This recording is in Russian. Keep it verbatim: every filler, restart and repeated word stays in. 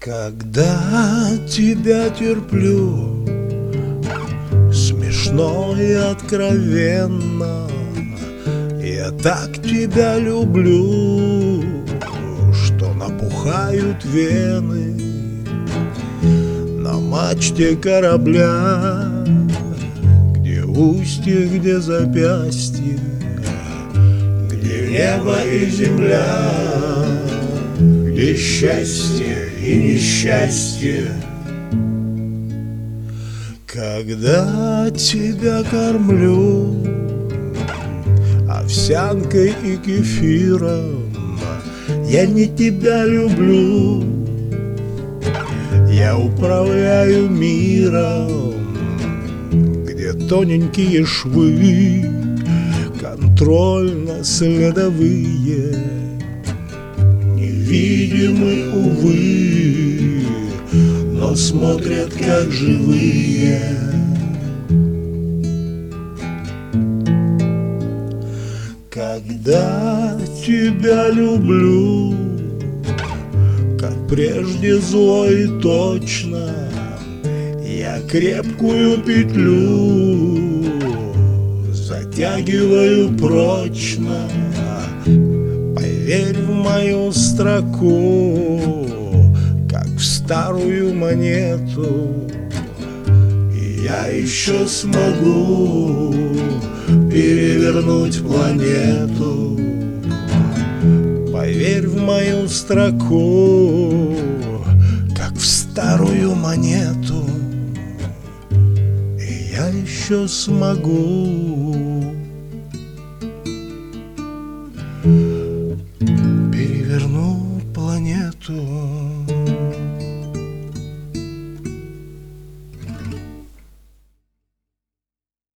Когда тебя терплю, смешно и откровенно, я так тебя люблю, что напухают вены на мачте корабля, где устье, где запястье, где небо и земля, где счастье и несчастье. Когда тебя кормлю овсянкой и кефиром, я не тебя люблю, я управляю миром, где тоненькие швы контрольно-следовые, невидимы, увы, но смотрят как живые. Когда тебя люблю, как прежде зло и точно, я крепкую петлю затягиваю прочно. Поверь в мою строку, как в старую монету, и я еще смогу перевернуть планету. Поверь в мою строку, как в старую монету, и я еще смогу перевернуть планету.